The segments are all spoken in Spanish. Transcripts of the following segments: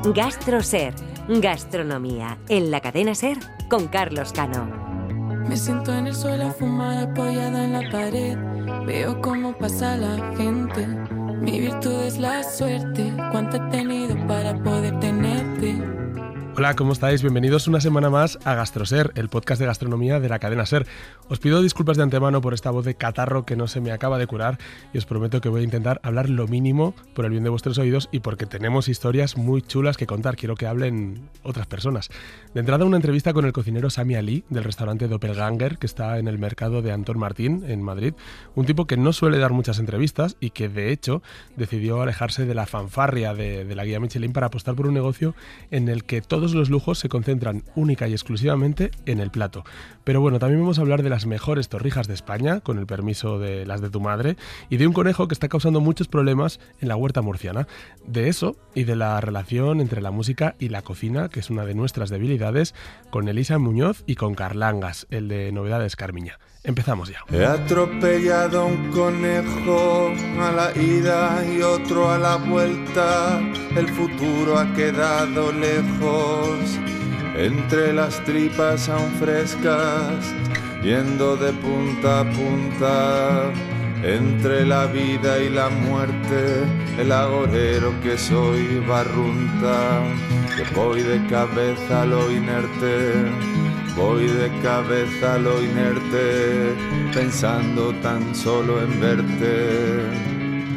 GastroSer, gastronomía en la cadena SER con Carlos Cano. Me siento en el suelo a fumar apoyada en la pared. Veo cómo pasa la gente. Mi virtud es la suerte. ¿Cuánto he tenido para poder tenerte? Hola, ¿cómo estáis? Bienvenidos una semana más a GastroSer, el podcast de gastronomía de la cadena SER. Os pido disculpas de antemano por esta voz de catarro que no se me acaba de curar y os prometo que voy a intentar hablar lo mínimo por el bien de vuestros oídos y porque tenemos historias muy chulas que contar. Quiero que hablen otras personas. De entrada, una entrevista con el cocinero Sami Ali del restaurante Doppelganger, que está en el mercado de Antón Martín, en Madrid. Un tipo que no suele dar muchas entrevistas y que, de hecho, decidió alejarse de la fanfarria de la guía Michelin para apostar por un negocio en el que todos los lujos se concentran única y exclusivamente en el plato. Pero bueno, también vamos a hablar de las mejores torrijas de España, con el permiso de las de tu madre, y de un conejo que está causando muchos problemas en la huerta murciana. De eso y de la relación entre la música y la cocina, que es una de nuestras debilidades, con Elisa Muñoz y con Carlangas, el de Novedades Carmiña. Empezamos ya. He atropellado un conejo a la ida y otro a la vuelta. El futuro ha quedado lejos, entre las tripas aún frescas, yendo de punta a punta. Entre la vida y la muerte, el agorero que soy barrunta. Que voy de cabeza a lo inerte. Voy de cabeza a lo inerte, pensando tan solo en verte.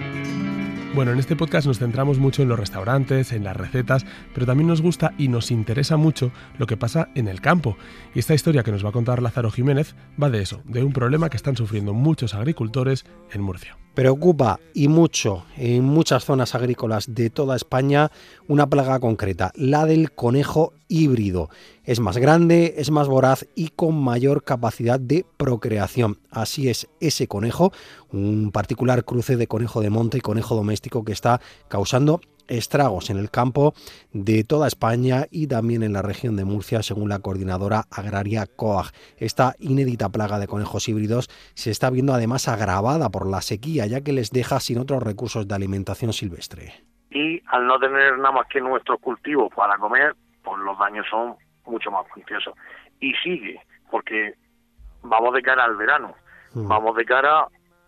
Bueno, en este podcast nos centramos mucho en los restaurantes, en las recetas, pero también nos gusta y nos interesa mucho lo que pasa en el campo. Y esta historia que nos va a contar Lázaro Jiménez va de eso, de un problema que están sufriendo muchos agricultores en Murcia. Preocupa y mucho en muchas zonas agrícolas de toda España una plaga concreta, la del conejo híbrido. Es más grande, es más voraz y con mayor capacidad de procreación. Así es ese conejo, un particular cruce de conejo de monte y conejo doméstico que está causando estragos en el campo de toda España y también en la región de Murcia, según la coordinadora agraria COAG. Esta inédita plaga de conejos híbridos se está viendo además agravada por la sequía, ya que les deja sin otros recursos de alimentación silvestre. Y al no tener nada más que nuestros cultivos para comer, pues los daños son mucho más cuantiosos. Y sigue, porque vamos de cara al verano, vamos de cara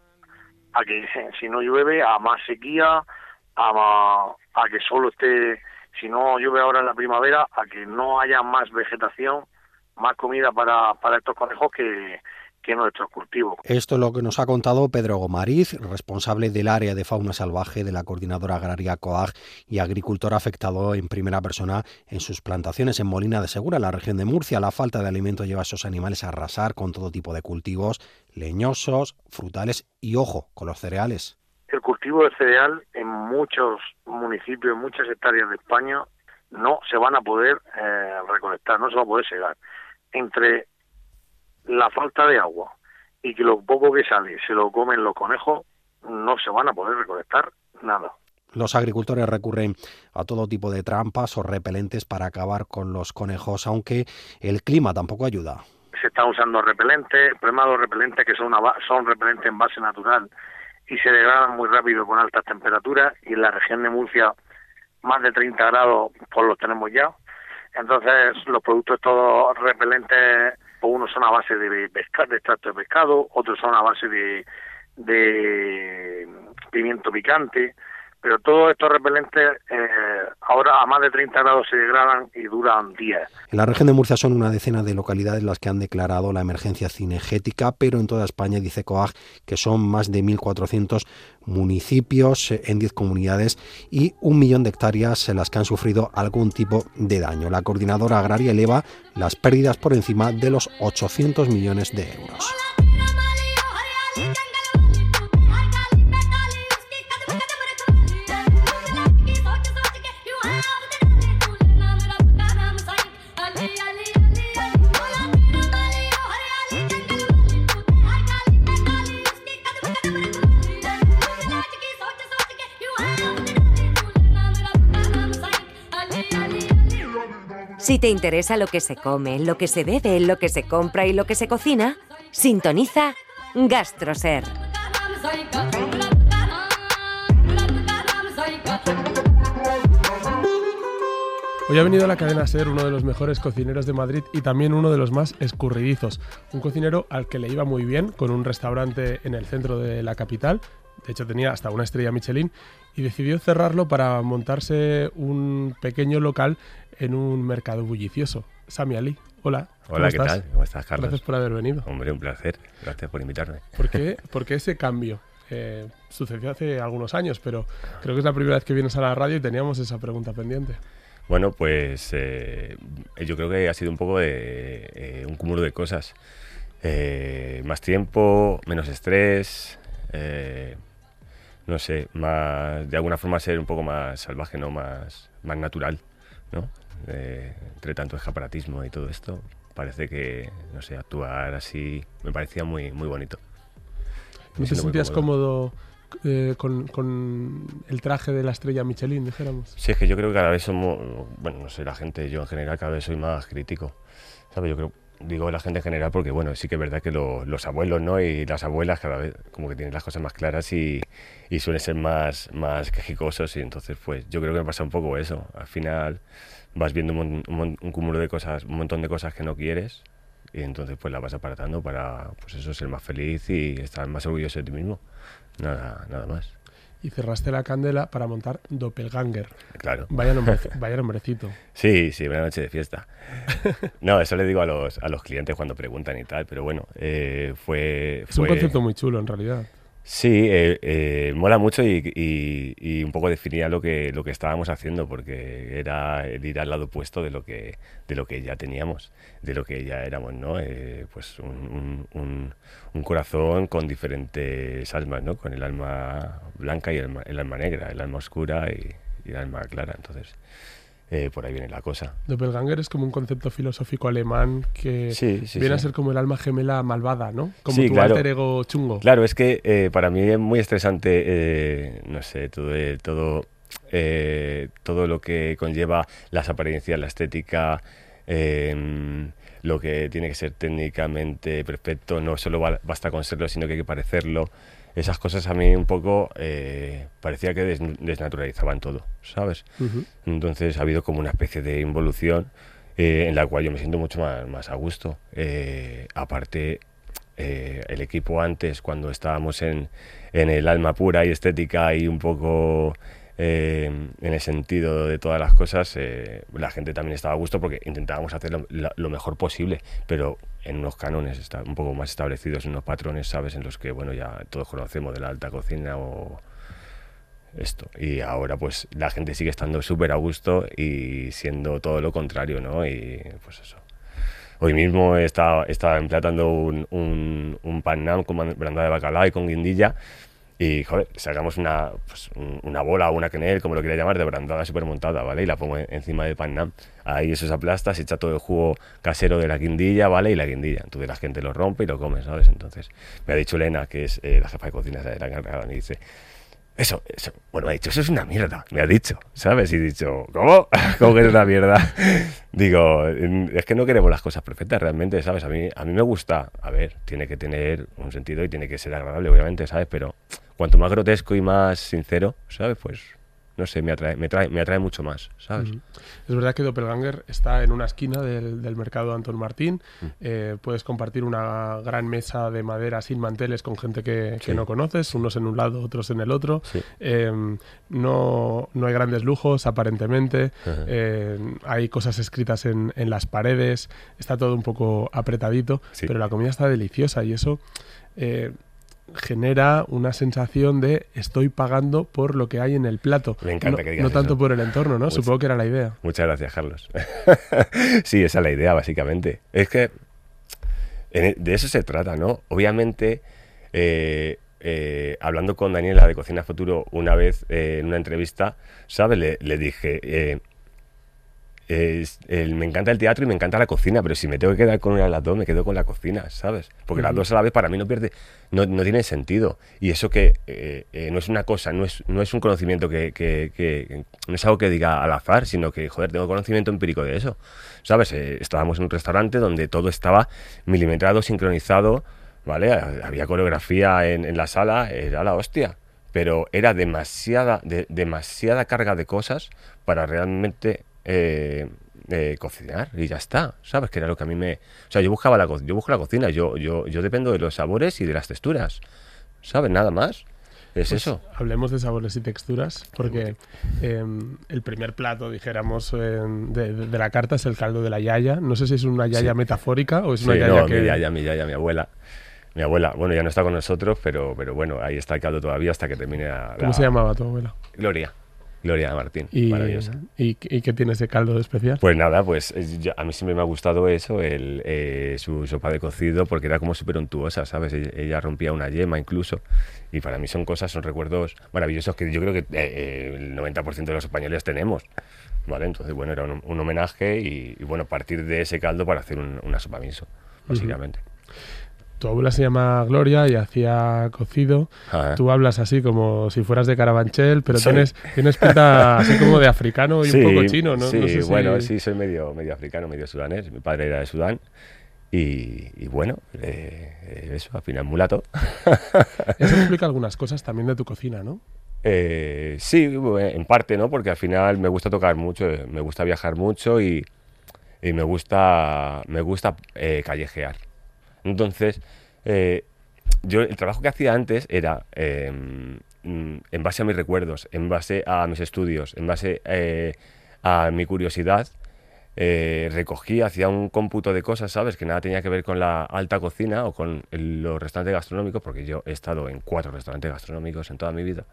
a que si no llueve, a más sequía, a que solo esté, si no llueve ahora en la primavera, a que no haya más vegetación, más comida para estos conejos que nuestros cultivos. Esto es lo que nos ha contado Pedro Gomariz, responsable del área de fauna salvaje de la coordinadora agraria COAG y agricultor afectado en primera persona en sus plantaciones en Molina de Segura, en la región de Murcia. La falta de alimento lleva a esos animales a arrasar con todo tipo de cultivos leñosos, frutales y, ojo, con los cereales. El cultivo de cereal en muchos municipios, en muchas hectáreas de España, no se van a poder recolectar, no se va a poder segar. Entre la falta de agua y que lo poco que sale se lo comen los conejos, no se van a poder recolectar nada. Los agricultores recurren a todo tipo de trampas o repelentes para acabar con los conejos, aunque el clima tampoco ayuda. Se están usando repelentes. El problema de los repelentes que son repelentes en base natural y se degradan muy rápido con altas temperaturas, y en la región de Murcia más de 30 grados pues los tenemos ya. Entonces los productos todos repelentes, pues unos son a base de extracto de pescado, otros son a base de pimiento picante, pero todos estos repelentes ahora a más de 30 grados se degradan y duran días. En la región de Murcia son una decena de localidades las que han declarado la emergencia cinegética, pero en toda España dice COAG que son más de 1.400 municipios en 10 comunidades y 1 millón de hectáreas en las que han sufrido algún tipo de daño. La coordinadora agraria eleva las pérdidas por encima de los 800 millones de euros. Si te interesa lo que se come, lo que se bebe, lo que se compra y lo que se cocina, sintoniza GastroSer. Hoy ha venido a la cadena SER uno de los mejores cocineros de Madrid y también uno de los más escurridizos. Un cocinero al que le iba muy bien, con un restaurante en el centro de la capital. De hecho, tenía hasta una estrella Michelin y decidió cerrarlo para montarse un pequeño local en un mercado bullicioso. Sami Ali, hola. Hola, ¿qué tal? ¿Cómo estás, Carlos? Gracias por haber venido. Hombre, un placer. Gracias por invitarme. ¿Por qué ese cambio? Sucedió hace algunos años, pero creo que es la primera vez que vienes a la radio y teníamos esa pregunta pendiente. Bueno, pues yo creo que ha sido un poco de un cúmulo de cosas. Más tiempo, menos estrés, no sé, más, de alguna forma ser un poco más salvaje, ¿no? Más natural, ¿no? Entre tanto escaparatismo y todo esto, parece que, no sé, actuar así me parecía muy, muy bonito. ¿No te sentías cómodo con el traje de la estrella Michelin, dijéramos? Sí, es que yo creo que cada vez somos, bueno, no sé, la gente, yo en general cada vez soy más crítico, ¿sabes? Yo creo, digo la gente en general porque, bueno, sí que es verdad que los abuelos, ¿no? Y las abuelas cada vez como que tienen las cosas más claras y suelen ser más quejicosos y entonces, pues, yo creo que me pasa un poco eso. Al final vas viendo un cúmulo de cosas, un montón de cosas que no quieres y entonces, pues, la vas apartando para, pues eso, ser más feliz y estar más orgulloso de ti mismo. Nada más. Y cerraste la candela para montar Doppelganger. Claro. Vaya nombrecito. Sí, una noche de fiesta. No, eso le digo a los clientes cuando preguntan y tal, pero bueno, fue... Es un concepto muy chulo, en realidad. Sí, mola mucho y un poco definía lo que estábamos haciendo, porque era el ir al lado opuesto de lo que ya teníamos, de lo que ya éramos, ¿no? Pues un corazón con diferentes almas, ¿no? Con el alma blanca y el alma negra, el alma oscura y el alma clara, entonces... por ahí viene la cosa. Doppelganger es como un concepto filosófico alemán que viene a ser como el alma gemela malvada, ¿no? Como tu alter ego chungo. Claro, es que para mí es muy estresante, no sé, todo lo que conlleva las apariencias, la estética, lo que tiene que ser técnicamente perfecto, no solo basta con serlo, sino que hay que parecerlo. Esas cosas a mí un poco parecía que desnaturalizaban todo, ¿sabes? Uh-huh. Entonces ha habido como una especie de involución en la cual yo me siento mucho más a gusto. Aparte, el equipo antes, cuando estábamos en el alma pura y estética y un poco en el sentido de todas las cosas, la gente también estaba a gusto porque intentábamos hacer lo mejor posible, pero en unos cánones un poco más establecidos, en unos patrones, ¿sabes? En los que, bueno, ya todos conocemos de la alta cocina o esto. Y ahora, pues, la gente sigue estando súper a gusto y siendo todo lo contrario, ¿no? Y, pues eso. Hoy mismo estaba emplatando un pan nam con brandada de bacalao y con guindilla. Y, joder, sacamos una bola o una quenelle, como lo quería llamar, de brandada súper montada, ¿vale? Y la pongo encima del pan nam. Ahí eso se aplasta, se echa todo el jugo casero de la guindilla, ¿vale? Y la guindilla. Entonces la gente lo rompe y lo come, ¿sabes? Entonces me ha dicho Elena, que es la jefa de cocina de la encargada, me dice... Eso, bueno, me ha dicho, eso es una mierda, me ha dicho, ¿sabes? Y he dicho, ¿cómo? ¿Cómo que es una mierda? Digo, es que no queremos las cosas perfectas realmente, ¿sabes? A mí me gusta, a ver, tiene que tener un sentido y tiene que ser agradable, obviamente, ¿sabes? Pero cuanto más grotesco y más sincero, ¿sabes? Pues, no sé, me atrae mucho más, ¿sabes? Uh-huh. Es verdad que Doppelganger está en una esquina del mercado Antón Martín. Puedes compartir una gran mesa de madera sin manteles con gente que no conoces, unos en un lado, otros en el otro. Sí. No hay grandes lujos, aparentemente. Uh-huh. Hay cosas escritas en las paredes. Está todo un poco apretadito, pero la comida está deliciosa y eso... genera una sensación de estoy pagando por lo que hay en el plato. Me encanta que digas no tanto eso. Por el entorno, ¿no? Supongo que era la idea. Muchas gracias, Carlos. Sí, esa es la idea, básicamente. Es que de eso se trata, ¿no? Obviamente, hablando con Daniela de Cocina Futuro una vez en una entrevista, ¿sabes? Le dije... me encanta el teatro y me encanta la cocina, pero si me tengo que quedar con una de las dos, me quedo con la cocina, ¿sabes? Porque las dos a la vez para mí no tiene sentido. Y eso que no es una cosa, no es un conocimiento que no es algo que diga al azar, sino que, joder, tengo conocimiento empírico de eso, ¿sabes? Estábamos en un restaurante donde todo estaba milimetrado, sincronizado, ¿vale? Había coreografía en la sala, era la hostia. Pero era demasiada carga de cosas para realmente cocinar y ya está, ¿sabes? Que era lo que a mí me... O sea, yo busco la cocina, yo dependo de los sabores y de las texturas, ¿sabes? Nada más. Es Pues eso. Hablemos de sabores y texturas, porque el primer plato, dijéramos, de la carta es el caldo de la yaya. No sé si es una yaya metafórica o es una yaya que... mi yaya, mi abuela. Mi abuela, bueno, ya no está con nosotros, pero bueno, ahí está el caldo todavía hasta que termine ¿Cómo se llamaba tu abuela? Gloria Martín, Y, maravillosa. ¿Y qué tiene ese caldo de especial? Pues nada, pues a mí siempre me ha gustado eso, su sopa de cocido, porque era como súper untuosa, ¿sabes? Ella rompía una yema incluso, y para mí son recuerdos maravillosos que yo creo que el 90% de los españoles tenemos, ¿vale? Entonces, bueno, era un homenaje y bueno, partir de ese caldo para hacer una sopa miso, básicamente. Tu abuela se llama Gloria y hacía cocido. Tú hablas así como si fueras de Carabanchel, pero Sí. tienes pinta así como de africano y un poco chino, ¿no? Sí, No sé si... bueno, sí, soy medio africano, medio sudanés. Mi padre era de Sudán y bueno, eso, al final mulato. Eso explica algunas cosas también de tu cocina, ¿no? Sí, en parte, ¿no? Porque al final me gusta tocar mucho, me gusta viajar mucho y me gusta callejear. Entonces, yo el trabajo que hacía antes era en base a mis recuerdos, en base a mis estudios, en base a mi curiosidad, recogía, hacía un cómputo de cosas, ¿sabes? Que nada tenía que ver con la alta cocina o con los restaurantes gastronómicos, porque yo he estado en 4 restaurantes gastronómicos en toda mi vida.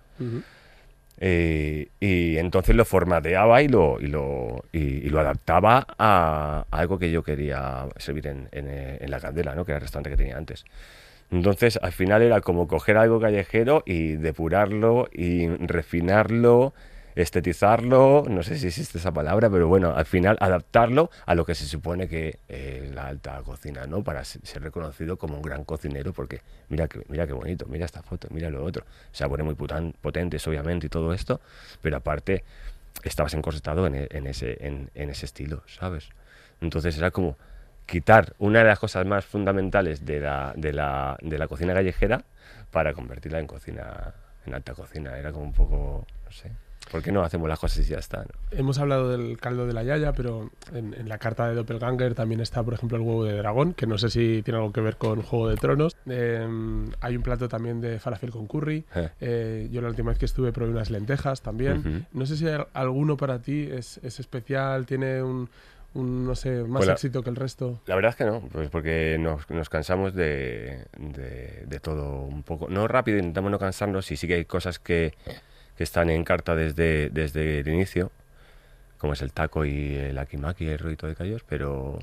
Y entonces lo formateaba y lo adaptaba a algo que yo quería servir en la Candela, ¿no? Que era el restaurante que tenía antes. Entonces, al final era como coger algo callejero y depurarlo y refinarlo, estetizarlo, no sé si existe esa palabra, pero bueno, al final adaptarlo a lo que se supone que es la alta cocina, ¿no? Para ser reconocido como un gran cocinero, porque mira qué bonito, mira esta foto, mira lo otro. Sabores muy potentes, obviamente, y todo esto, pero aparte estabas encorsetado en ese estilo, ¿sabes? Entonces era como quitar una de las cosas más fundamentales de la cocina callejera para convertirla en alta cocina. Era como un poco, no sé, ¿por qué no hacemos las cosas y ya está, ¿no? Hemos hablado del caldo de la yaya, pero en la carta de Doppelganger también está, por ejemplo, el huevo de dragón, que no sé si tiene algo que ver con Juego de Tronos. Hay un plato también de falafel con curry. Yo la última vez que estuve probé unas lentejas también. No sé si alguno para ti es especial, tiene un no sé, más Pues éxito que el resto. La verdad es que no, pues porque nos cansamos de todo un poco. No rápido, intentamos no cansarnos, y sí que hay cosas que están en carta desde el inicio, como es el taco y el akimaki, el rollito de callos, pero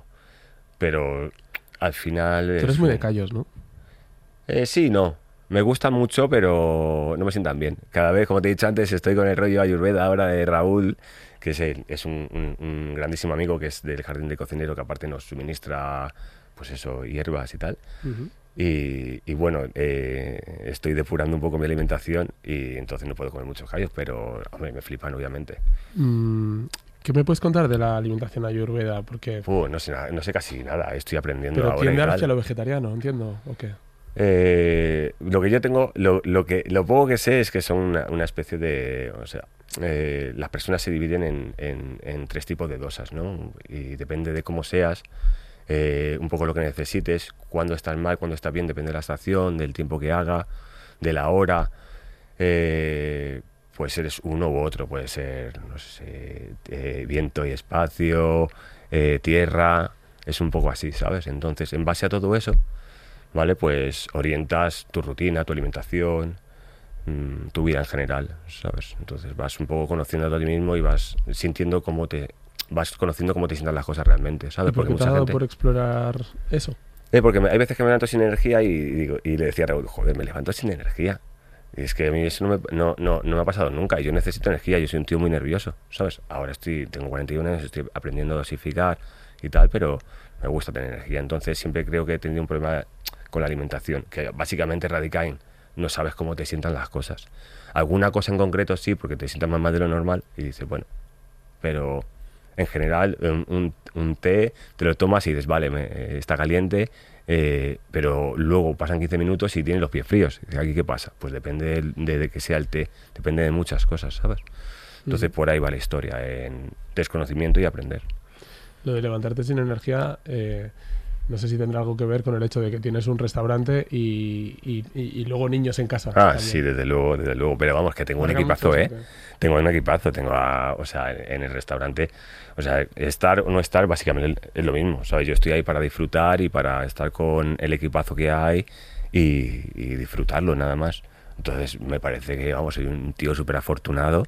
al final... Tú eres muy de callos, ¿no? Sí, no. Me gusta mucho, pero no me sientan bien. Cada vez, como te he dicho antes, estoy con el rollo Ayurveda ahora de Raúl, que es un grandísimo amigo, que es del Jardín de Cocinero, que aparte nos suministra, pues eso, hierbas y tal. Y bueno, estoy depurando un poco mi alimentación y entonces no puedo comer muchos callos, pero hombre, me flipan, obviamente. ¿Qué me puedes contar de la alimentación ayurveda? Porque... No sé casi nada, estoy aprendiendo pero ahora. ¿tiende hacia lo vegetariano, entiendo, o qué? Lo que yo tengo, lo poco que sé es que son una especie de, o sea, las personas se dividen en 3 tipos de dosas, ¿no? Y depende de cómo seas, un poco lo que necesites, cuándo estás mal, cuándo estás bien, depende de la estación, del tiempo que haga, de la hora. Pues eres uno u otro, puede ser, no sé, viento y espacio, tierra, es un poco así, ¿sabes? Entonces, en base a todo eso, ¿vale? Pues orientas tu rutina, tu alimentación, tu vida en general, ¿sabes? Entonces vas un poco conociendo a ti mismo y vas conociendo cómo te sientan las cosas realmente, ¿sabes? ¿Y por qué te ha dado por explorar eso? Porque hay veces que me levanto sin energía y le decía a Raúl, joder, me levanto sin energía. Y es que a mí eso no me ha pasado nunca, y yo necesito energía, yo soy un tío muy nervioso, ¿sabes? Ahora tengo 41 años, estoy aprendiendo a dosificar y tal, pero me gusta tener energía. Entonces siempre creo que he tenido un problema con la alimentación, que básicamente radica en no sabes cómo te sientan las cosas. Alguna cosa en concreto sí, porque te sientas más mal de lo normal, y dices, bueno, pero en general un té te lo tomas y dices, vale, está caliente, pero luego pasan 15 minutos y tienes los pies fríos. ¿Aquí qué pasa? Pues depende de que sea el té, depende de muchas cosas, ¿sabes? Entonces por ahí va la historia, en desconocimiento y aprender. Lo de levantarte sin energía, no sé si tendrá algo que ver con el hecho de que tienes un restaurante y luego niños en casa. Ah, también. sí, desde luego. Pero vamos, que tengo un Marca equipazo, mucho, ¿eh? sí. Tengo un equipazo, o sea, en el restaurante, o sea, estar o no estar básicamente es lo mismo, ¿sabes? Yo estoy ahí para disfrutar y para estar con el equipazo que hay y disfrutarlo, nada más. Entonces me parece que, vamos, soy un tío súper afortunado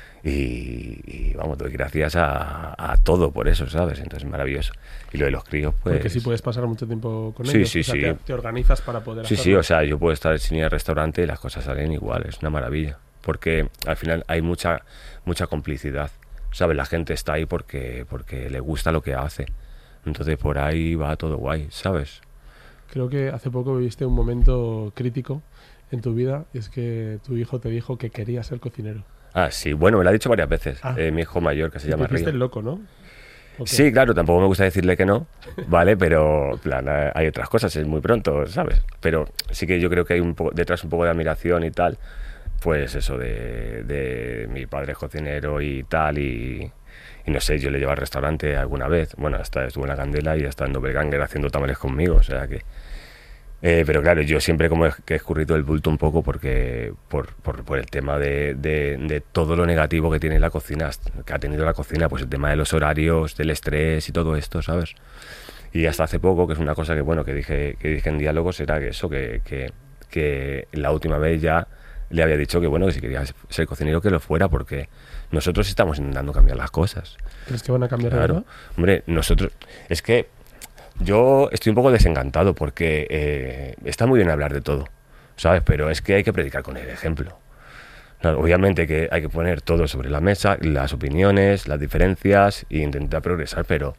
y, vamos, doy gracias a todo por eso, ¿sabes? Entonces maravilloso. Y lo de los críos, pues... Porque sí puedes pasar mucho tiempo con Sí, ellos. sí, o sea, sí. Te organizas para poder Sí, hacerlo. sí, o sea, yo puedo estar sin ir al restaurante y las cosas salen igual, es una maravilla. Porque al final hay mucha complicidad, ¿sabes? La gente está ahí porque le gusta lo que hace. Entonces por ahí va todo guay, ¿sabes? Creo que hace poco viviste un momento crítico en tu vida, y es que tu hijo te dijo que quería ser cocinero. Ah, sí, bueno, me lo ha dicho varias veces, Ah. mi hijo mayor, que se Y llama te hiciste Río. el loco, ¿no? ¿O qué? Sí, claro, tampoco me gusta decirle que no, ¿vale? Pero, en plan, hay otras cosas, es muy pronto, ¿sabes? Pero sí que yo creo que hay detrás un poco de admiración y tal, pues eso de mi padre es cocinero y tal, y no sé, yo le llevo al restaurante alguna vez, bueno, hasta estuve en La Candela y hasta en Doppelganger haciendo tamales conmigo, o sea que... pero claro, yo siempre como que he escurrido el bulto un poco porque por el tema de todo lo negativo que tiene la cocina, que ha tenido la cocina, pues el tema de los horarios, del estrés y todo esto, ¿sabes? Y hasta hace poco, que es una cosa que bueno que dije en diálogos, era que eso, que la última vez ya le había dicho que bueno, que si quería ser cocinero que lo fuera, porque nosotros estamos intentando cambiar las cosas. ¿Crees que van a cambiar? Claro, ¿verdad? hombre, nosotros... Es que yo estoy un poco desencantado porque está muy bien hablar de todo, ¿sabes? Pero es que hay que predicar con el ejemplo. Claro, obviamente que hay que poner todo sobre la mesa, las opiniones, las diferencias e intentar progresar, pero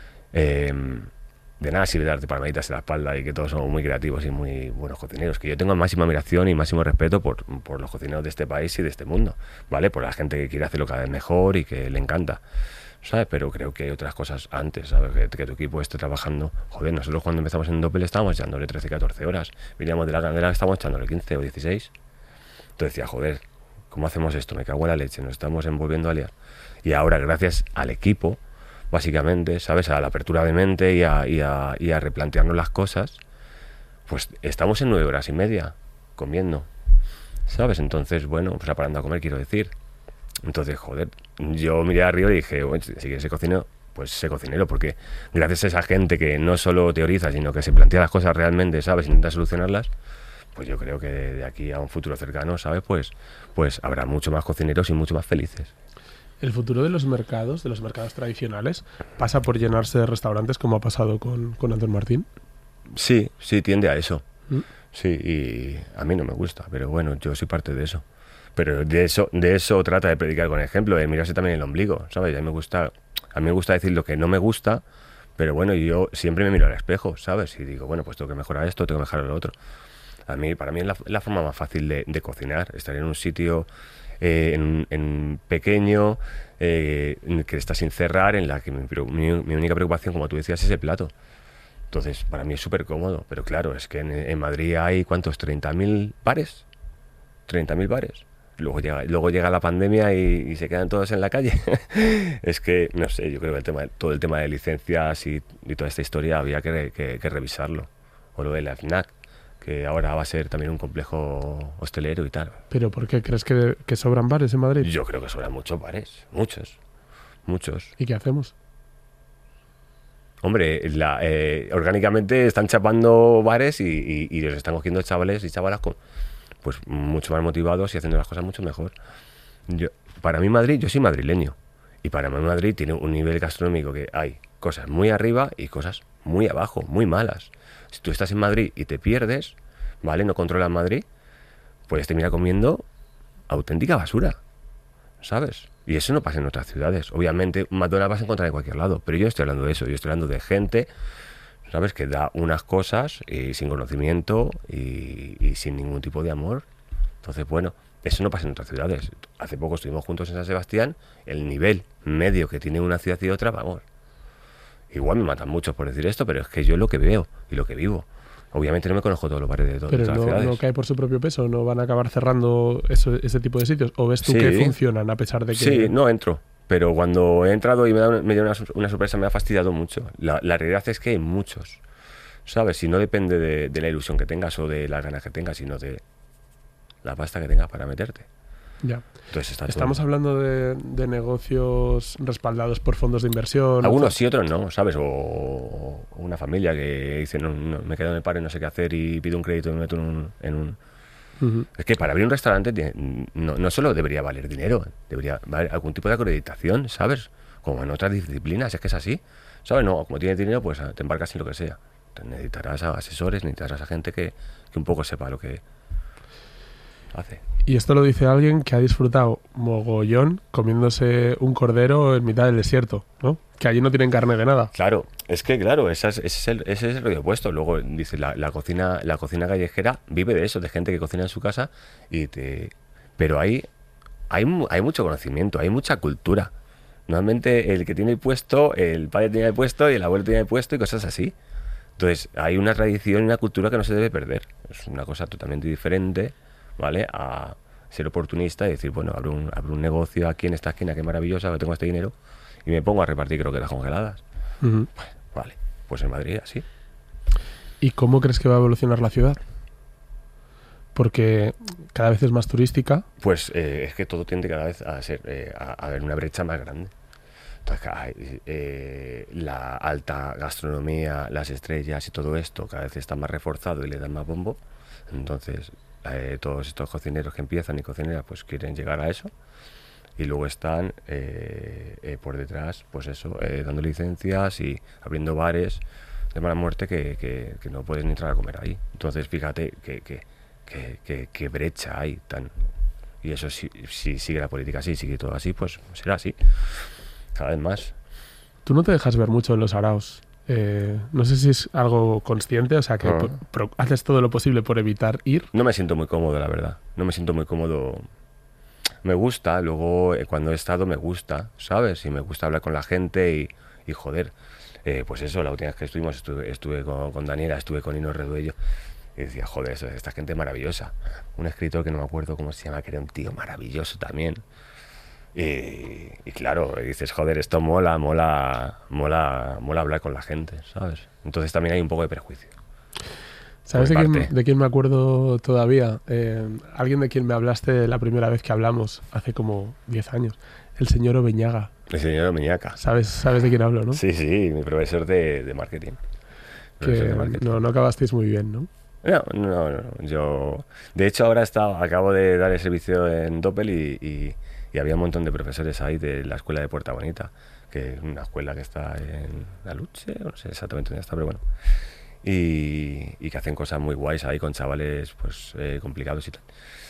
de nada sirve darte palmaditas en la espalda y que todos somos muy creativos y muy buenos cocineros, que yo tengo máxima admiración y máximo respeto por los cocineros de este país y de este mundo, ¿vale? Por la gente que quiere hacerlo cada vez mejor y que le encanta, ¿sabes? Pero creo que hay otras cosas antes, ¿sabes? Que tu equipo esté trabajando. Joder, nosotros cuando empezamos en Doppel estábamos echándole 13, 14 horas. Veníamos de La Candela que estábamos echándole 15 o 16. Entonces decía, joder, ¿cómo hacemos esto? Me cago en la leche, nos estamos envolviendo a liar. Y ahora, gracias al equipo, básicamente, ¿sabes? A la apertura de mente y a replantearnos las cosas, pues estamos en 9 horas y media comiendo, ¿sabes? Entonces, bueno, pues parando a comer, quiero decir. Entonces, joder, yo miré arriba y dije, bueno, si quieres ser cocinero, pues sé cocinero, porque gracias a esa gente que no solo teoriza, sino que se plantea las cosas realmente, ¿sabes? Intenta solucionarlas, pues yo creo que de aquí a un futuro cercano, ¿sabes? Pues habrá mucho más cocineros y mucho más felices. El futuro de los mercados tradicionales, pasa por llenarse de restaurantes como ha pasado con Antón Martín. Sí, tiende a eso. Sí, y a mí no me gusta, pero bueno, yo soy parte de eso. Pero de eso trata de predicar con ejemplo, de mirarse también el ombligo, ¿sabes? A mí me gusta decir lo que no me gusta, pero bueno, yo siempre me miro al espejo, ¿sabes? Y digo, bueno, pues tengo que mejorar esto, tengo que mejorar lo otro. Para mí es la forma más fácil de cocinar, estar en un sitio en pequeño, que está sin cerrar, en la que mi única preocupación, como tú decías, es el plato. Entonces, para mí es súper cómodo, pero claro, es que en Madrid hay, ¿cuántos? ¿30.000 bares? 30.000 bares. Luego llega la pandemia y se quedan todos en la calle. Es que, no sé, yo creo que todo el tema de licencias y toda esta historia había que revisarlo. O lo de la FNAC, que ahora va a ser también un complejo hostelero y tal. ¿Pero por qué crees que sobran bares en Madrid? Yo creo que sobran muchos bares, muchos. ¿Y qué hacemos? Hombre, orgánicamente están chapando bares y los están cogiendo chavales y chavalas pues mucho más motivados y haciendo las cosas mucho mejor. Para mí Madrid, yo soy madrileño, y para mí Madrid tiene un nivel gastronómico que hay cosas muy arriba y cosas muy abajo, muy malas. Si tú estás en Madrid y te pierdes, ¿vale? No controlas Madrid, puedes terminar comiendo auténtica basura, ¿sabes? Y eso no pasa en otras ciudades. Obviamente un McDonald's vas a encontrar en cualquier lado, pero yo no estoy hablando de eso, yo estoy hablando de gente, ¿sabes? Que da unas cosas y sin conocimiento y sin ningún tipo de amor. Entonces, bueno, eso no pasa en otras ciudades. Hace poco estuvimos juntos en San Sebastián, el nivel medio que tiene una ciudad y otra, vamos. Igual me matan muchos por decir esto, pero es que yo es lo que veo y lo que vivo. Obviamente no me conozco todos los bares de todas las Pero ciudades. no cae por su propio peso, no van a acabar cerrando ese tipo de sitios. ¿O ves tú que funcionan a pesar de que...? Sí, no entro. Pero cuando he entrado y me dio una sorpresa, me ha fastidiado mucho. La realidad es que hay muchos, ¿sabes? Si no depende de la ilusión que tengas o de las ganas que tengas, sino de la pasta que tengas para meterte. Ya. Entonces Estamos hablando de negocios respaldados por fondos de inversión. Algunos sí, otros no, ¿sabes? O una familia que dice, no, me quedo en el paro y no sé qué hacer y pido un crédito y me meto en un... Uh-huh. Es que para abrir un restaurante no solo debería valer dinero, debería valer algún tipo de acreditación, ¿sabes? Como en otras disciplinas, es que es así, ¿sabes? No, como tienes dinero, pues te embarcas en lo que sea. Entonces, necesitarás a asesores, necesitarás a gente que un poco sepa lo que hace. Y esto lo dice alguien que ha disfrutado mogollón comiéndose un cordero en mitad del desierto, ¿no? Que allí no tienen carne de nada. Claro, es que claro, ese es el rollo opuesto. Luego dice la cocina callejera vive de eso, de gente que cocina en su casa pero hay mucho conocimiento, hay mucha cultura. Normalmente el que tiene el puesto, el padre tiene el puesto y el abuelo tiene el puesto y cosas así. Entonces hay una tradición y una cultura que no se debe perder. Es una cosa totalmente diferente, ¿vale? A ser oportunista y decir, bueno, abro un negocio aquí en esta esquina, qué maravillosa, que tengo este dinero, y me pongo a repartir croquetas congeladas. Uh-huh. Vale, pues en Madrid así. ¿Y cómo crees que va a evolucionar la ciudad? Porque cada vez es más turística. Pues es que todo tiende cada vez a ser a haber una brecha más grande. Entonces, la alta gastronomía, las estrellas y todo esto cada vez está más reforzado y le dan más bombo. Entonces todos estos cocineros que empiezan y cocineras pues quieren llegar a eso, y luego están por detrás pues eso, dando licencias y abriendo bares de mala muerte que no puedes ni entrar a comer ahí. Entonces fíjate que brecha hay tan... Y eso si sigue la política así, sigue todo así, pues será así cada vez más. Tú no te dejas ver mucho en los araos. No sé si es algo consciente, o sea, que haces todo lo posible por evitar ir. No me siento muy cómodo, la verdad. No me siento muy cómodo. Me gusta, luego cuando he estado me gusta, ¿sabes? Y me gusta hablar con la gente y joder. Pues eso, la última vez que estuvimos, estuve con Daniela, estuve con Ino Reduello. Y decía, joder, esta gente maravillosa. Un escritor que no me acuerdo cómo se llama, que era un tío maravilloso también. Y claro, dices, joder, esto mola hablar con la gente, ¿sabes? Entonces también hay un poco de prejuicio. ¿Sabes de quién me acuerdo todavía? Alguien de quien me hablaste la primera vez que hablamos, hace como 10 años. El señor Obeñaga. El señor Obeñaga. ¿Sabes de quién hablo, no? Sí, mi profesor de marketing. No acabasteis muy bien, ¿no? No. Yo, de hecho, ahora acabo de dar el servicio en Doppel y había un montón de profesores ahí de la escuela de Puerta Bonita, que es una escuela que está en La Luche, no sé exactamente dónde está, pero bueno. Y que hacen cosas muy guays ahí con chavales pues complicados y tal.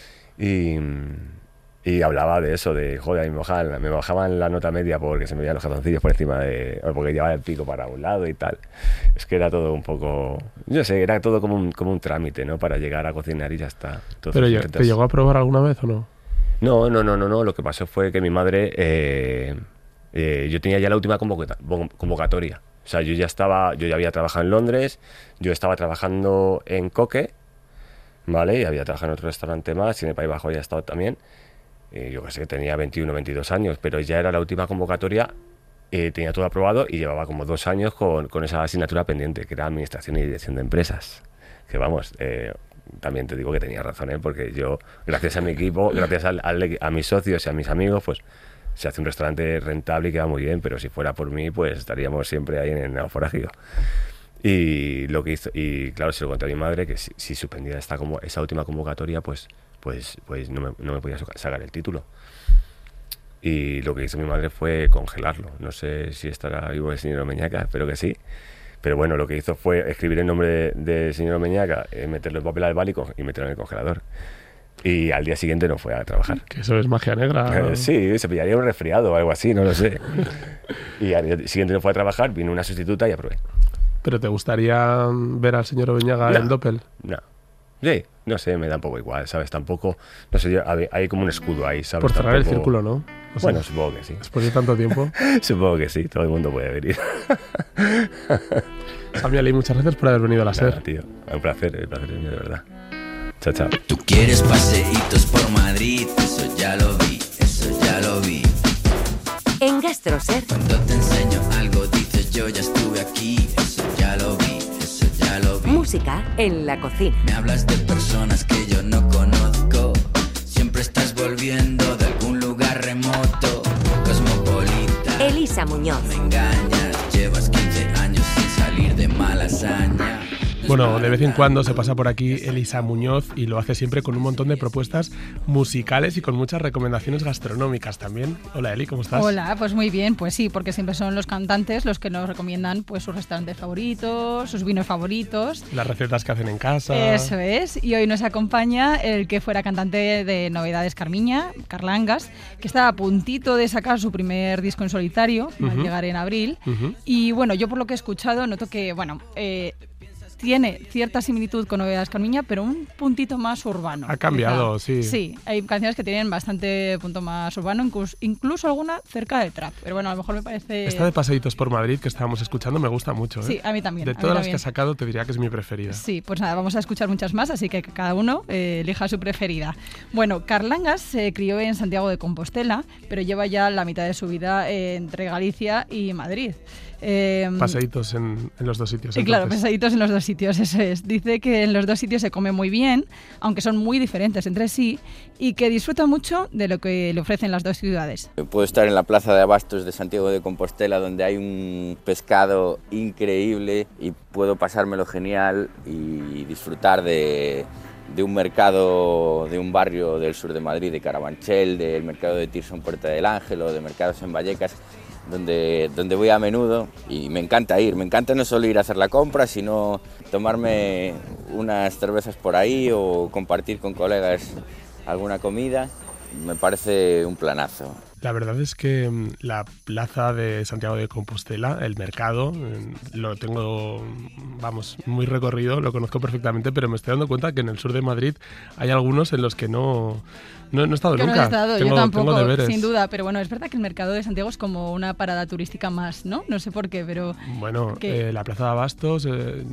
Y hablaba de eso, de joder, me bajaban la nota media porque se me veían los jatoncillos por encima o porque llevaba el pico para un lado y tal. Es que era todo un poco, yo sé, era todo como un trámite, ¿no? Para llegar a cocinar y ya está. Entonces, ¿Pero te llegó a probar alguna vez o no? No. Lo que pasó fue que mi madre, yo tenía ya la última convocatoria. O sea, yo ya había trabajado en Londres, yo estaba trabajando en Coque, ¿vale? Y había trabajado en otro restaurante más, y en el País Bajo había estado también. Yo que sé, tenía 21, 22 años, pero ya era la última convocatoria, tenía todo aprobado y llevaba como 2 años con esa asignatura pendiente, que era Administración y Dirección de Empresas. Que vamos, también te digo que tenía razón, porque yo, gracias a mi equipo, gracias a mis socios y a mis amigos, pues se hace un restaurante rentable y queda muy bien, pero si fuera por mí, pues estaríamos siempre ahí en el naufragio. Y lo que hizo, y claro, se lo conté a mi madre, que si suspendía esa última convocatoria, pues no me podía sacar el título. Y lo que hizo mi madre fue congelarlo. No sé si estará vivo el señor Obeñaga, espero que sí. Pero bueno, lo que hizo fue escribir el nombre del señor Obeñaga, meterlo en papel albal y meterlo en el congelador. Y al día siguiente no fue a trabajar. Que eso es magia negra. Sí, se pillaría un resfriado o algo así, no lo sé. Y al día siguiente no fue a trabajar, vino una sustituta y aprobé. ¿Pero te gustaría ver al señor Obeñaga en Doppel? No. Sí, no sé, me da un poco igual, ¿sabes? Tampoco, no sé, hay como un escudo ahí, ¿sabes? Por cerrar Tampoco... el círculo, ¿no? O sea, bueno, supongo que sí. Después de tanto tiempo. Supongo que sí, todo el mundo puede venir. Sami Ali, muchas gracias por haber venido a la SER. Nada, tío, un placer, el placer es mío, de verdad. Chao, chao. Tú quieres paseitos por Madrid, eso ya lo vi, eso ya lo vi. En GastroSer. Cuando te enseño algo dices yo ya estuve aquí, eso ya lo vi, eso ya lo vi. Música en la cocina. Me hablas de personas que yo no conozco, siempre estás volviendo de algún lugar remoto, cosmopolita. Elisa Muñoz. Me engañas, llevas 15 años sin salir de Malasaña. Bueno, de vez en cuando se pasa por aquí Elisa Muñoz y lo hace siempre con un montón de propuestas musicales y con muchas recomendaciones gastronómicas también. Hola Eli, ¿cómo estás? Hola, pues muy bien, pues sí, porque siempre son los cantantes los que nos recomiendan pues sus restaurantes favoritos, sus vinos favoritos. Las recetas que hacen en casa. Eso es, y hoy nos acompaña el que fuera cantante de Novedades Carmiña, Carlangas, que está a puntito de sacar su primer disco en solitario, va a llegar en abril, y bueno, yo por lo que he escuchado noto que, bueno, tiene cierta similitud con Novedades Carmiña, pero un puntito más urbano. Ha cambiado, quizá. sí. Sí, hay canciones que tienen bastante punto más urbano, incluso alguna cerca del trap. Pero bueno, a lo mejor me parece... Esta de Paseitos por Madrid que estábamos escuchando me gusta mucho, ¿eh? Sí, a mí también. De todas las que ha sacado te diría que es mi preferida. Sí, pues nada, vamos a escuchar muchas más, así que cada uno elija su preferida. Bueno, Carlangas se crió en Santiago de Compostela, pero lleva ya la mitad de su vida entre Galicia y Madrid. Paseitos en los dos sitios. Entonces. Claro, paseitos en los dos sitios, eso es. Dice que en los dos sitios se come muy bien, aunque son muy diferentes entre sí, y que disfruta mucho de lo que le ofrecen las dos ciudades. Puedo estar en la plaza de Abastos de Santiago de Compostela, donde hay un pescado increíble y puedo pasármelo genial y disfrutar de un mercado de un barrio del sur de Madrid, de Carabanchel, del mercado de Tirso en Puerta del Ángel o de mercados en Vallecas, donde voy a menudo y me encanta ir. Me encanta no solo ir a hacer la compra, sino tomarme unas cervezas por ahí o compartir con colegas alguna comida. Me parece un planazo. La verdad es que la plaza de Santiago de Compostela, el mercado, lo tengo, vamos, muy recorrido, lo conozco perfectamente, pero me estoy dando cuenta que en el sur de Madrid hay algunos en los que no he estado nunca. No he estado, yo tampoco, deberes. Sin duda, pero bueno, es verdad que el mercado de Santiago es como una parada turística más, ¿no? No sé por qué, pero... Bueno, la plaza de Abastos,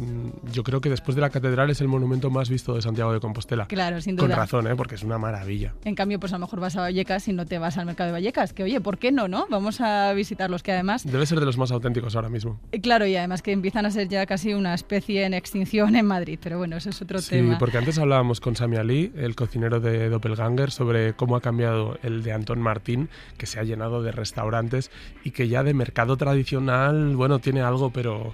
yo creo que después de la catedral es el monumento más visto de Santiago de Compostela. Claro, sin duda. Con razón, porque es una maravilla. En cambio, pues a lo mejor vas a Vallecas y no te vas al mercado de Vallecas, que oye, ¿por qué no? Vamos a visitarlos, que además... Debe ser de los más auténticos ahora mismo. Claro, y además que empiezan a ser ya casi una especie en extinción en Madrid, pero bueno, eso es otro tema. Sí, porque antes hablábamos con Sami Ali, el cocinero de Doppelganger, sobre cómo ha cambiado el de Antón Martín, que se ha llenado de restaurantes y que ya de mercado tradicional, bueno, tiene algo,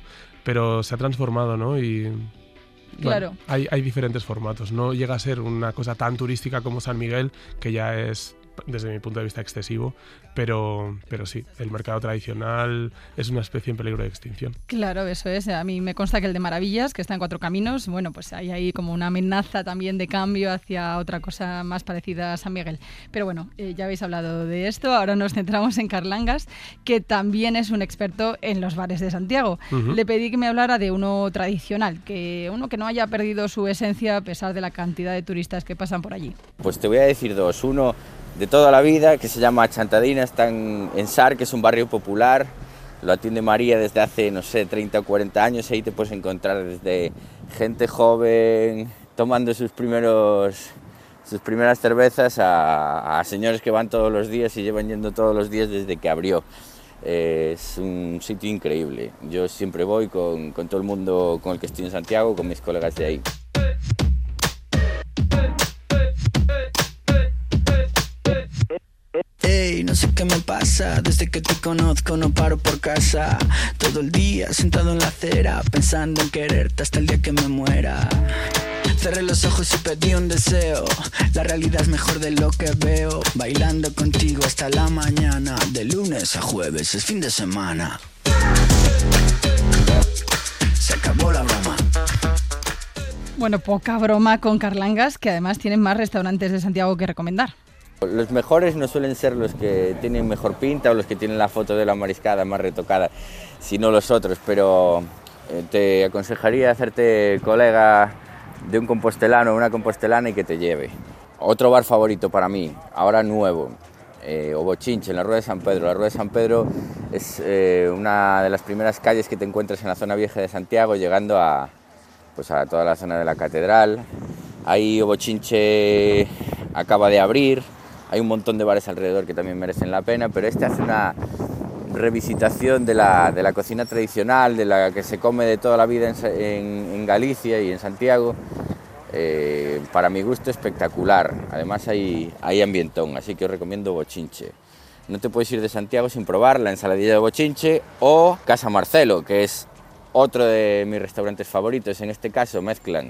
pero se ha transformado, ¿no? Y... Claro. Bueno, hay diferentes formatos, no llega a ser una cosa tan turística como San Miguel, que ya es, desde mi punto de vista, excesivo, pero sí, el mercado tradicional es una especie en peligro de extinción. Claro, eso es. A mí me consta que el de Maravillas, que está en Cuatro Caminos, bueno, pues hay ahí como una amenaza también de cambio hacia otra cosa más parecida a San Miguel. Pero bueno, ya habéis hablado de esto, ahora nos centramos en Carlangas, que también es un experto en los bares de Santiago. Le pedí que me hablara de uno tradicional, uno que no haya perdido su esencia a pesar de la cantidad de turistas que pasan por allí. Pues te voy a decir dos. Uno de toda la vida, que se llama Chantadina, está en Sar, que es un barrio popular, lo atiende María desde hace, no sé, 30 o 40 años, ahí te puedes encontrar desde gente joven tomando sus primeras cervezas a señores que van todos los días y llevan yendo todos los días desde que abrió. Es un sitio increíble, yo siempre voy con todo el mundo con el que estoy en Santiago, con mis colegas de ahí. Ey, no sé qué me pasa, desde que te conozco no paro por casa. Todo el día sentado en la acera, pensando en quererte hasta el día que me muera. Cerré los ojos y pedí un deseo, la realidad es mejor de lo que veo. Bailando contigo hasta la mañana, de lunes a jueves es fin de semana. Se acabó la broma. Bueno, poca broma con Carlangas, que además tienen más restaurantes de Santiago que recomendar. Los mejores no suelen ser los que tienen mejor pinta o los que tienen la foto de la mariscada más retocada, sino los otros, pero te aconsejaría hacerte colega de un compostelano o una compostelana y que te lleve. Otro bar favorito para mí, ahora nuevo, o Bochinche, en la Rueda de San Pedro. La Rueda de San Pedro es una de las primeras calles que te encuentras en la zona vieja de Santiago, llegando a toda la zona de la catedral. Ahí Bochinche acaba de abrir, hay un montón de bares alrededor que también merecen la pena, pero este hace una revisitación de la cocina tradicional, de la que se come de toda la vida en Galicia y en Santiago. Para mi gusto espectacular, además hay ambientón, así que os recomiendo Bochinche. No te puedes ir de Santiago sin probar la ensaladilla de Bochinche o Casa Marcelo, que es otro de mis restaurantes favoritos. En este caso mezclan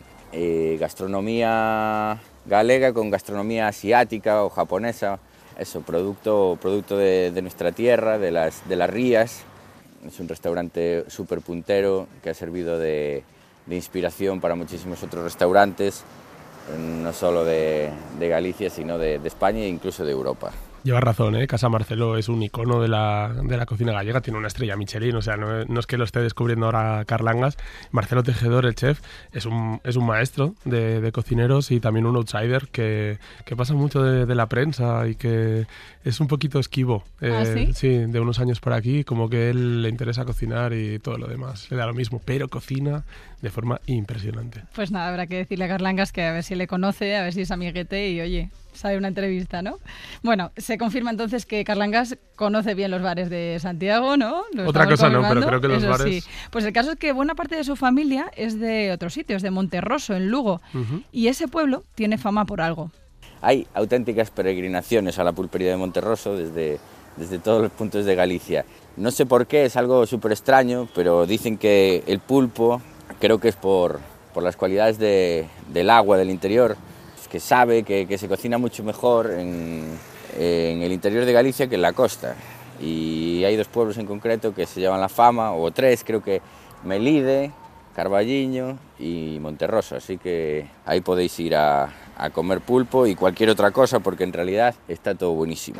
gastronomía galega con gastronomía asiática o japonesa, eso, producto de nuestra tierra, de las rías. Es un restaurante súper puntero que ha servido de inspiración para muchísimos otros restaurantes, no solo de Galicia, sino de España e incluso de Europa. Llevas razón, Casa Marcelo es un icono de la cocina gallega, tiene una estrella Michelin, o sea, no es que lo esté descubriendo ahora Carlangas. Marcelo Tejedor, el chef, es un maestro de cocineros y también un outsider que pasa mucho de la prensa y que es un poquito esquivo. ¿Sí? Sí, de unos años por aquí, como que él le interesa cocinar y todo lo demás, le da lo mismo, pero cocina de forma impresionante. Pues nada, habrá que decirle a Carlangas que a ver si le conoce, a ver si es amiguete y oye, sale una entrevista, ¿no? Bueno, se confirma entonces que Carlangas conoce bien los bares de Santiago, ¿no? Otra cosa no, pero creo que los bares... Sí. Pues el caso es que buena parte de su familia es de otro sitio, es de Monterroso, en Lugo, y ese pueblo tiene fama por algo. Hay auténticas peregrinaciones a la pulpería de Monterroso desde todos los puntos de Galicia. No sé por qué, es algo súper extraño, pero dicen que el pulpo, creo que es por las cualidades del agua del interior, que sabe que se cocina mucho mejor en el interior de Galicia que en la costa. Y hay dos pueblos en concreto que se llevan la fama, o tres, creo que Melide, Carballiño y Monterroso. Así que ahí podéis ir a comer pulpo y cualquier otra cosa, porque en realidad está todo buenísimo.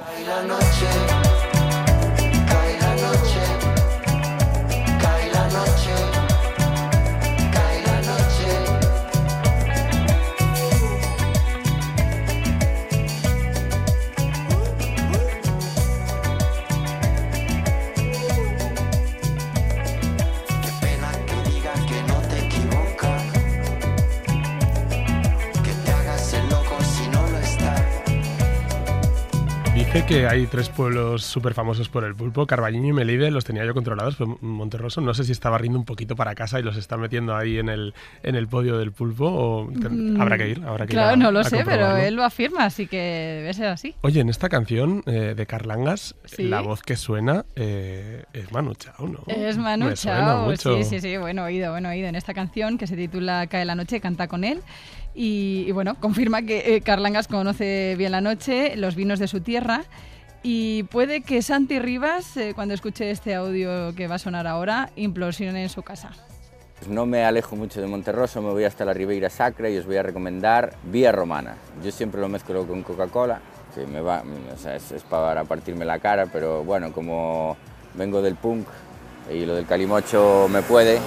Que hay tres pueblos súper famosos por el pulpo, Carballiño y Melide, los tenía yo controlados, pero Monterroso no sé si está barriendo un poquito para casa y los está metiendo ahí en el podio del pulpo, o habrá que ir. Claro, no lo sé, pero él lo afirma, así que debe ser así. Oye, en esta canción de Carlangas, ¿sí? La voz que suena es Manu Chao, ¿no? Es Manu Chao, sí, bueno oído. En esta canción que se titula Cae la noche, canta con él. Y bueno, confirma que Carlangas conoce bien la noche, los vinos de su tierra, y puede que Santi Rivas, cuando escuche este audio que va a sonar ahora, implosione en su casa. No me alejo mucho de Monterroso, me voy hasta la Ribeira Sacra y os voy a recomendar Vía Romana. Yo siempre lo mezclo con Coca-Cola, que es para partirme la cara, pero bueno, como vengo del punk y lo del calimocho me puede...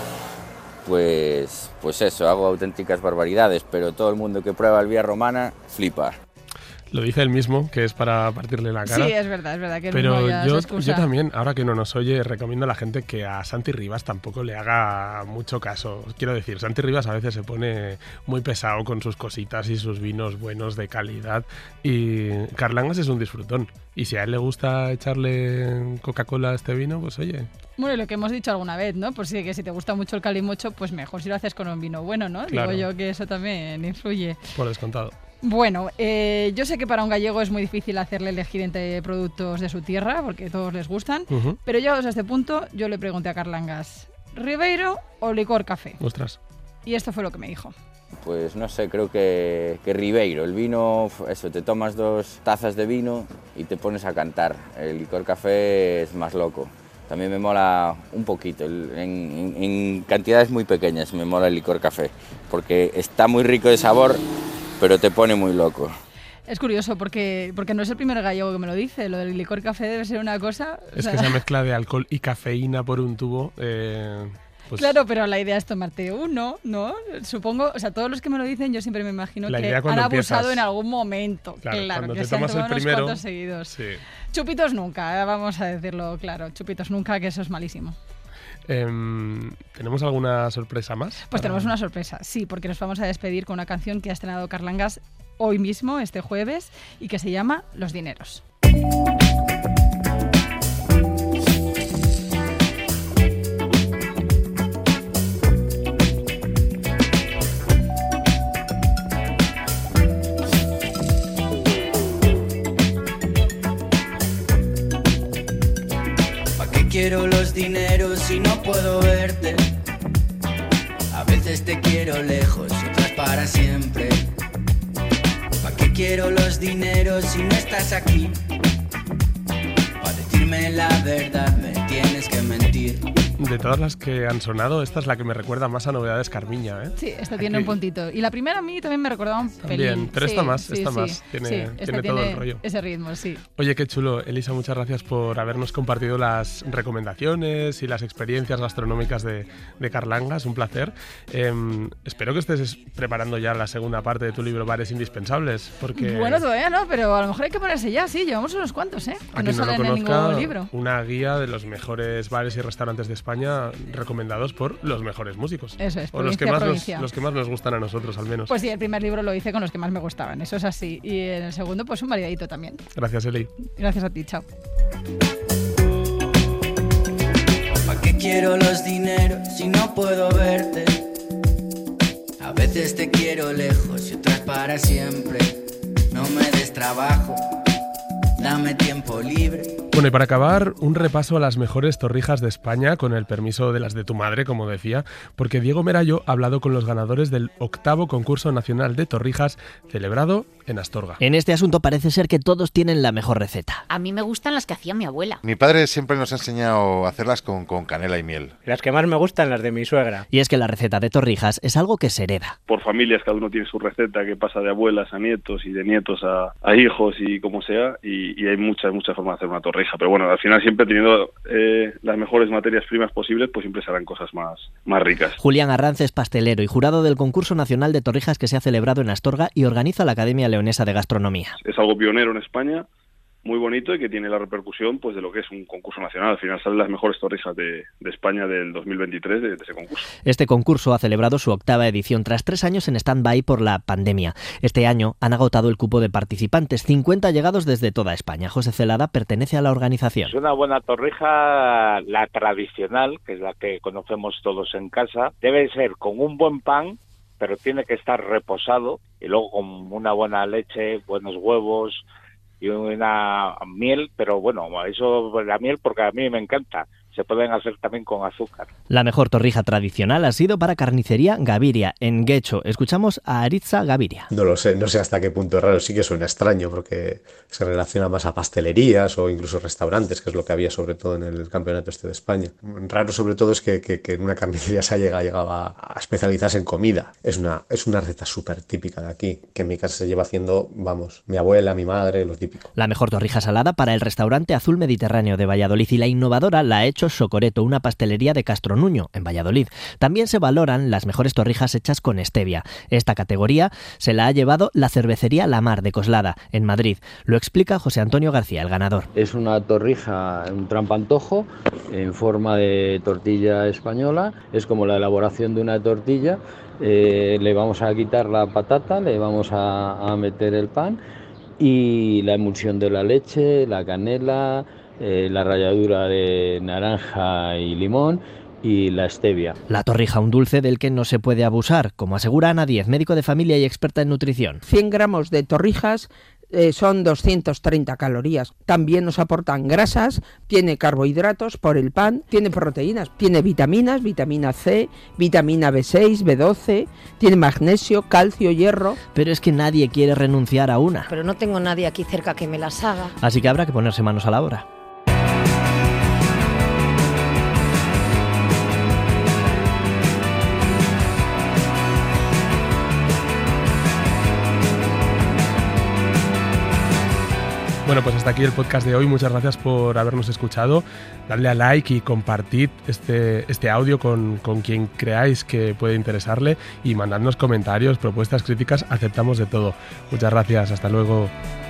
Pues eso, hago auténticas barbaridades, pero todo el mundo que prueba el Vía Romana flipa. Lo dice él mismo, que es para partirle la cara. Sí, es verdad que pero no yo también, ahora que no nos oye, recomiendo a la gente que a Santi Rivas tampoco le haga mucho caso. Quiero decir, Santi Rivas a veces se pone muy pesado con sus cositas y sus vinos buenos de calidad, y Carlangas es un disfrutón. Y si a él le gusta echarle Coca-Cola a este vino, pues oye... Bueno, y lo que hemos dicho alguna vez, ¿no? Pues sí, que si te gusta mucho el calimocho, pues mejor si lo haces con un vino bueno, ¿no? Claro. Digo yo que eso también influye. Por descontado. Bueno, yo sé que para un gallego es muy difícil hacerle elegir entre productos de su tierra, porque todos les gustan, pero yo a este punto yo le pregunté a Carlangas, ¿Ribeiro o licor café? Ostras. Y esto fue lo que me dijo. Pues no sé, creo que Ribeiro. El vino, eso, te tomas 2 tazas de vino y te pones a cantar. El licor café es más loco. También me mola un poquito, en cantidades muy pequeñas me mola el licor café, porque está muy rico de sabor, pero te pone muy loco. Es curioso, porque no es el primer gallego que me lo dice, lo del licor café debe ser una cosa... Es que esa mezcla de alcohol y cafeína por un tubo... Pues claro, pero la idea es tomarte uno, ¿no? Supongo, o sea, todos los que me lo dicen, yo siempre me imagino que han abusado en algún momento. Claro, cuando que te tomas el primero, unos cuantos seguidos. Sí. Chupitos nunca, vamos a decirlo claro. Chupitos nunca, que eso es malísimo. ¿Tenemos alguna sorpresa más? Pues tenemos una sorpresa, sí, porque nos vamos a despedir con una canción que ha estrenado Carlangas hoy mismo, este jueves, y que se llama Los Dineros. Quiero los dineros y no puedo verte. A veces te quiero lejos y otras para siempre. ¿Para qué quiero los dineros si no estás aquí? Para decirme la verdad me tienes que mentir. De todas las que han sonado, esta es la que me recuerda más a Novedades Carmiña, ¿eh? Sí, esta tiene un puntito. Y la primera a mí también me recordaba un pelín. Bien, pero sí, esta más. Tiene todo el rollo. Ese ritmo, sí. Oye, qué chulo. Elisa, muchas gracias por habernos compartido las recomendaciones y las experiencias gastronómicas de Carlangas. Un placer. Espero que estés preparando ya la segunda parte de tu libro Bares Indispensables, porque... Bueno, todavía no, pero a lo mejor hay que ponerse ya, sí. Llevamos unos cuantos, ¿eh? Que no salen en ningún libro. Una guía de los mejores bares y restaurantes de España recomendados por los mejores músicos. Eso es, o los que más nos gustan a nosotros, al menos. Pues sí, el primer libro lo hice con los que más me gustaban, eso es así. Y en el segundo, pues un variadito también. Gracias, Eli. Gracias a ti, chao. ¿Para qué quiero los dineros si no puedo verte? A veces te quiero lejos y otras para siempre. No me des trabajo, dame tiempo libre. Bueno, y para acabar, un repaso a las mejores torrijas de España, con el permiso de las de tu madre, como decía, porque Diego Merayo ha hablado con los ganadores del 8º concurso nacional de torrijas celebrado en Astorga. En este asunto parece ser que todos tienen la mejor receta. A mí me gustan las que hacía mi abuela. Mi padre siempre nos ha enseñado a hacerlas con canela y miel. Las que más me gustan, las de mi suegra. Y es que la receta de torrijas es algo que se hereda. Por familias, cada uno tiene su receta que pasa de abuelas a nietos y de nietos a hijos y como sea, y hay muchas formas de hacer una torrija. Pero bueno, al final siempre teniendo las mejores materias primas posibles, pues siempre serán cosas más ricas. Julián Arranz es pastelero y jurado del concurso nacional de torrijas que se ha celebrado en Astorga y organiza la Academia Leonesa de Gastronomía. Es algo pionero en España, muy bonito y que tiene la repercusión pues de lo que es un concurso nacional. Al final salen las mejores torrijas de España del 2023 de ese concurso. Este concurso ha celebrado su 8ª edición tras 3 años en stand-by por la pandemia. Este año han agotado el cupo de participantes, 50 llegados desde toda España. José Celada pertenece a la organización. Es una buena torrija, la tradicional, que es la que conocemos todos en casa. Debe ser con un buen pan, pero tiene que estar reposado, y luego con una buena leche, buenos huevos y una miel, pero bueno, eso, la miel, porque a mí me encanta. Se pueden hacer también con azúcar. La mejor torrija tradicional ha sido para Carnicería Gaviria, en Guecho. Escuchamos a Aritza Gaviria. No sé hasta qué punto es raro, sí que suena extraño, porque se relaciona más a pastelerías o incluso restaurantes, que es lo que había sobre todo en el campeonato de España. Raro sobre todo es que en una carnicería se haya llegado a especializarse en comida. Es una receta súper típica de aquí, que en mi casa se lleva haciendo, mi abuela, mi madre, lo típico. La mejor torrija salada para el restaurante Azul Mediterráneo de Valladolid, y la innovadora la ha hecho Socoreto, una pastelería de Castronuño, en Valladolid. También se valoran las mejores torrijas hechas con stevia. Esta categoría se la ha llevado la cervecería La Mar de Coslada, en Madrid. Lo explica José Antonio García, el ganador. Es una torrija, un trampantojo, en forma de tortilla española. Es como la elaboración de una tortilla. Le vamos a quitar la patata, le vamos a meter el pan y la emulsión de la leche, la canela, la ralladura de naranja y limón y la stevia. La torrija, un dulce del que no se puede abusar, como asegura Ana Díez, médico de familia y experta en nutrición. 100 gramos de torrijas son 230 calorías. También nos aportan grasas, tiene carbohidratos por el pan, tiene proteínas, tiene vitaminas, vitamina C, vitamina B6, B12, tiene magnesio, calcio, hierro. Pero es que nadie quiere renunciar a una. Pero no tengo nadie aquí cerca que me las haga. Así que habrá que ponerse manos a la obra. Bueno, pues hasta aquí el podcast de hoy. Muchas gracias por habernos escuchado. Dadle a like y compartid este audio con quien creáis que puede interesarle y mandadnos comentarios, propuestas, críticas. Aceptamos de todo. Muchas gracias. Hasta luego.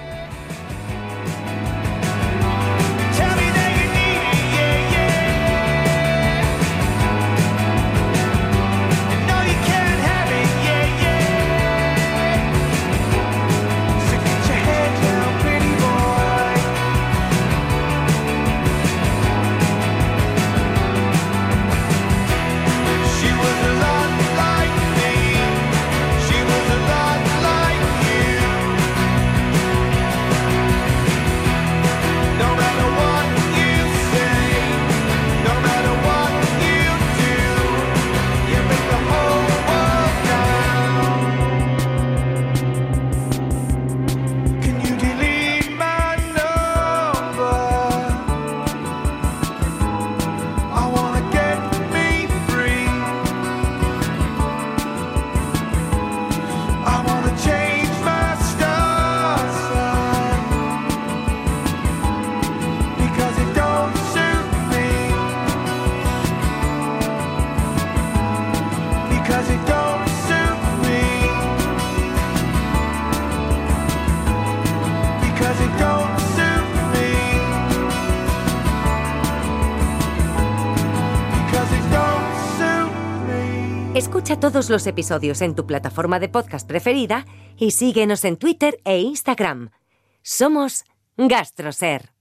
Escucha todos los episodios en tu plataforma de podcast preferida y síguenos en Twitter e Instagram. Somos GastroSer.